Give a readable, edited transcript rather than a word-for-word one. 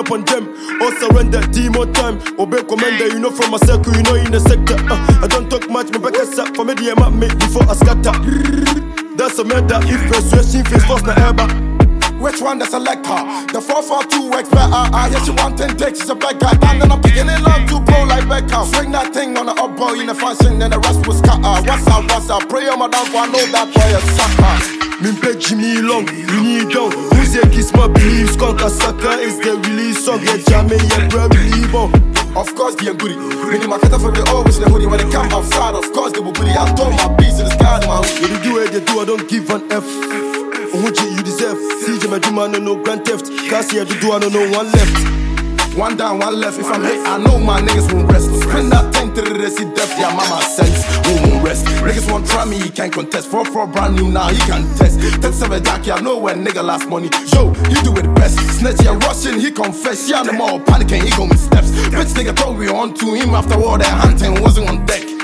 up on them. All surrender, demo time. Obey commander, you know from my circle, you know in the sector. I don't talk much, my back is up for me, the map me before I scatter. That's a matter, if persuasion face first, na ever. Which one the selector? The 442 works better. Yeah, she want 10 takes, she's a bad guy. And then I'm kicking it long to blow like Beckham. Swing that thing on the up boy in the function, and the rest was cut. What's up? Pray on my downfall, I know that boy a sucker. Me beg Jimmy long, we need down. Who's a kiss my beliefs? Conquer sucker is the release song. Get jammy, yeah, bro, believe on. Of course, the goodie. Mini market for the always the hoodie when they come outside. Of course, they will goodie. I told my piece in the sky, man. When you do it, you do, I don't give an F. Ohuji, you deserve. CJ, my do man, no grand theft. Cassie, I do, I don't know one left. One down, one left. If I'm hit, I know my niggas won't rest. Spin that thing to the rest, he deaf, yeah, mama sense. Won't rest. Niggas won't try me, he can't contest. 4-4 brand new now, he can test. 37 Jackie, I know when nigga last money. Yo, you do it best. Snitch, yeah, rushing, he confess. Yeah, no more panicking, he go with steps. Bitch nigga told me on to him after all that hunting wasn't on deck.